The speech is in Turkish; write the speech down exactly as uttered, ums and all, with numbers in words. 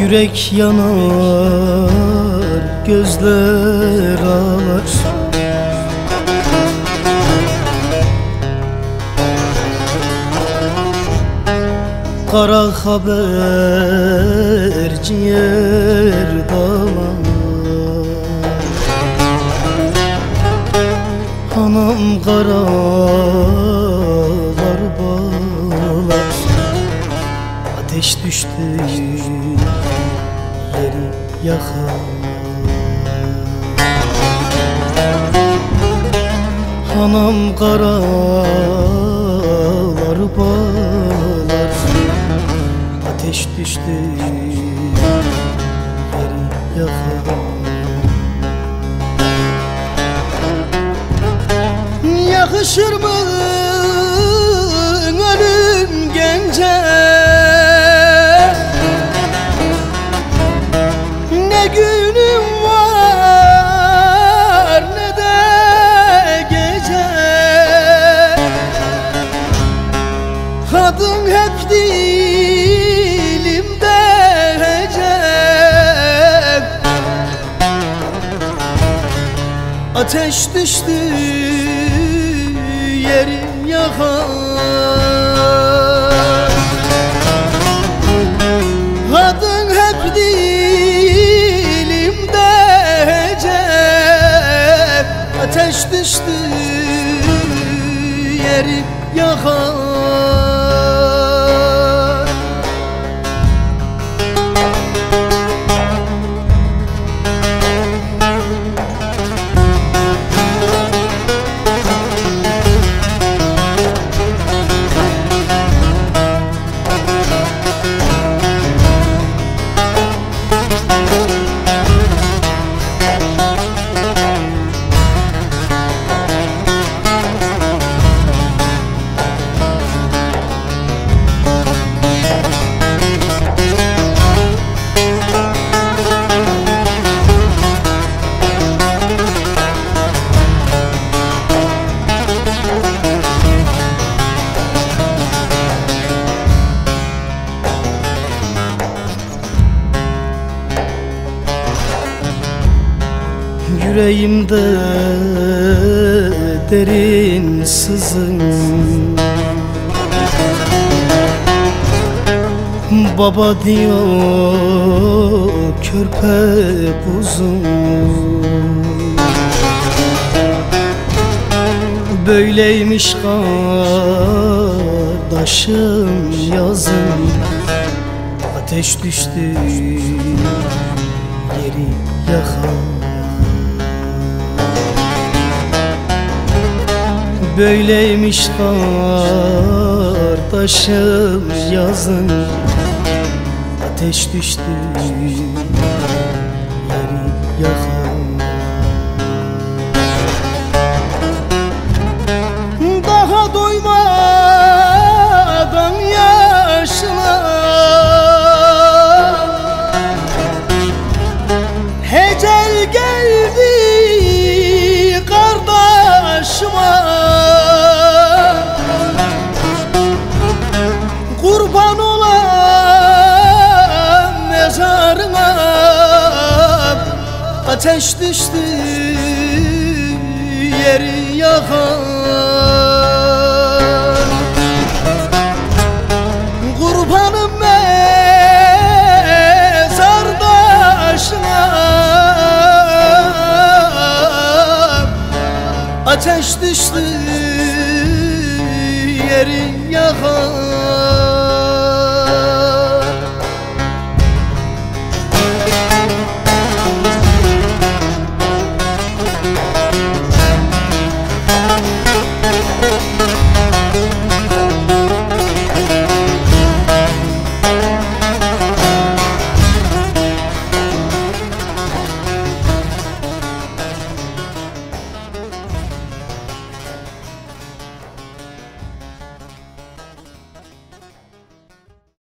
Yürek yanar, gözler ağlar. Kara haber ciğer dağlar. Anam karalar bağlar. Ateş düştü yeri yakar. Anam karalar bağlar. Ateş düştü yeri yakar. Yakışır mı ölüm gence? Ne günüm var ne de gece. Adın hep dilimde hece. Ateş düştü yerim yakar. Adın hep dilimde hece. Ateş düştü yerim yakar. Yüreğimde derin sızın. Baba diyor körpe buzum. Böyleymiş kardeşim yazın. Ateş düştü yeri yakar. Böyleymiş kardeşim yazın. Ateş düştü yeri yakar. Daha doymadan yaşlar. Ecel geldi kardeşime. Kurban olan mezarına. Ateş düştü yeri yakar. Kurbanım mezardaşına. Ateş düştü yeri yakar.